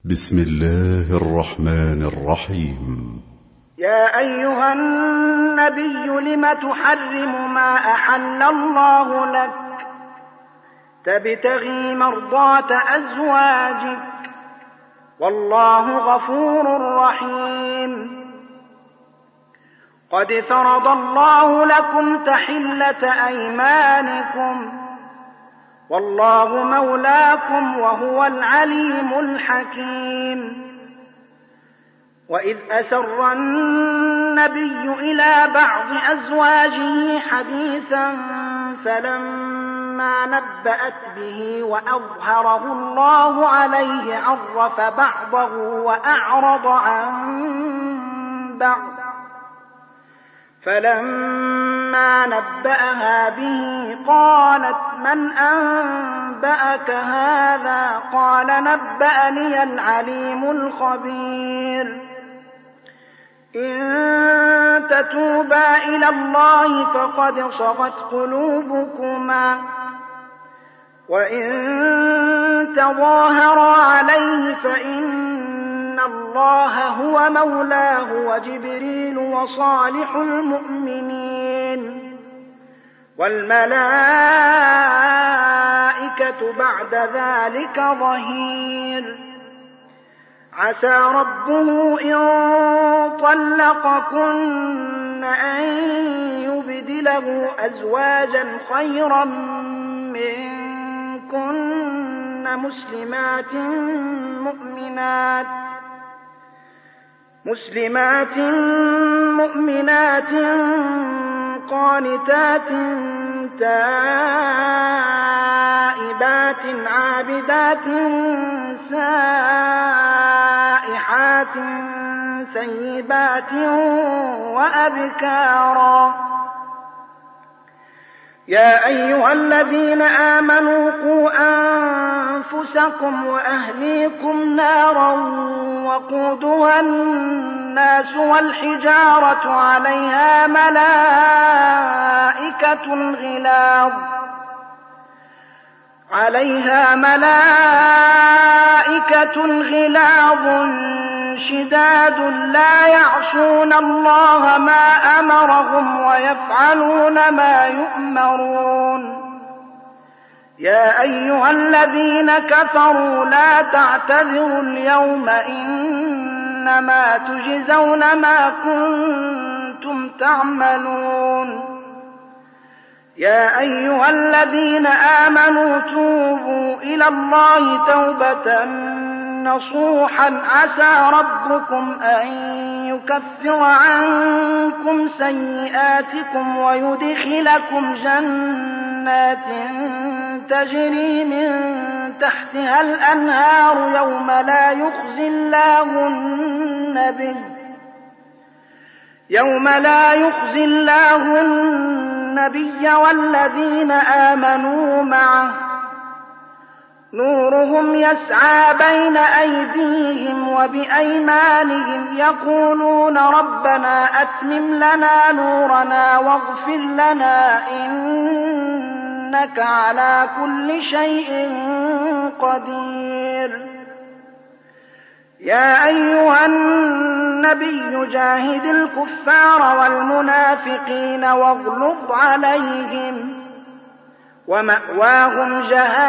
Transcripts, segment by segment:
بسم الله الرحمن الرحيم. يا أيها النبي لم تحرم ما أحل الله لك تبتغي مرضات أزواجك والله غفور رحيم. قد فرض الله لكم تحلة أيمانكم والله مولاكم وهو العليم الحكيم. وإذ أسر النبي إلى بعض أزواجه حديثا فلما نبأت به وأظهره الله عليه عرف بعضه وأعرض عن بعض، فلما نبأها به قالت من أنبأك هذا؟ قال نبأني العليم الخبير. إن تتوبا إلى الله فقد صغت قلوبكما وإن تظاهرا عليه فإن الله هو مولاه وجبريل وصالح المؤمنين والملائكة بعد ذلك ظهير. عسى ربه إن طلقكن أن يبدله أزواجا خيرا منكن مسلمات مؤمنات قانتات تائبات عابدات سائحات ثيبات وأبكارا. يا أيها الذين آمنوا قوا أنفسكم وأهليكم نارا وقودها الناس والحجارة عليها ملائكة غلاظ شداد لا يعصون الله ما أمرهم ويفعلون ما يؤمرون. يا أيها الذين كفروا لا تعتذروا اليوم إنما تجزون ما كنتم تعملون. يا أيها الذين آمنوا توبوا إلى الله توبة نصوحا عسى ربكم أن يكفر عنكم سيئاتكم ويدخلكم جنات تجري من تحتها الأنهار يوم لا يخزي الله النبي والذين آمنوا معه نورهم يسعى بين أيديهم وبأيمانهم يقولون ربنا أتمم لنا نورنا واغفر لنا إنك على كل شيء قدير. يا أيها النبي جاهد الكفار والمنافقين واغلظ عليهم ومأواهم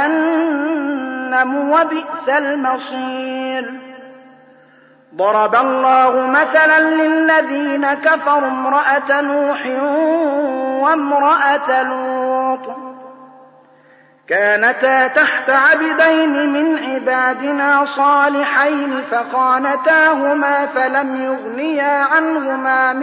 جهنم وبئس المصير. ضرب الله مثلا للذين كفروا امرأة نوح وامرأة لوط كانتا تحت عبدين من عبادنا صالحين فخانتاهما فلم يغنيا عنهما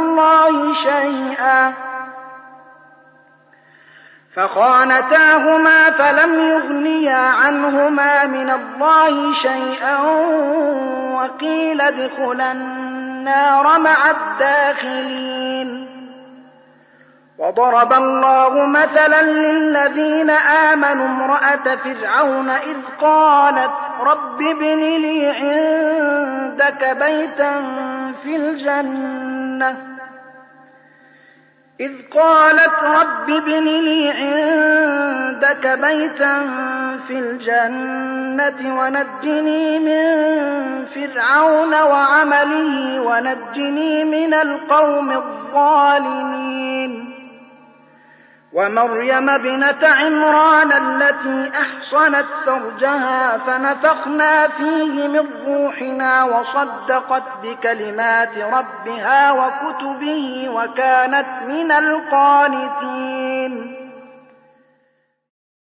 من الله شيئا وقيل ادخلا النار مع الداخلين. وضرب الله مثلا للذين آمنوا امرأة فرعون إذ قالت رب ابن لي عندك بيتا في الجنة ونجني من فرعون وعمله ونجني من القوم الظالمين ومريم ابنة عمران التي أحصنت فرجها فنفخنا فيه من روحنا وصدقت بكلمات ربها وكتبه وكانت من القانتين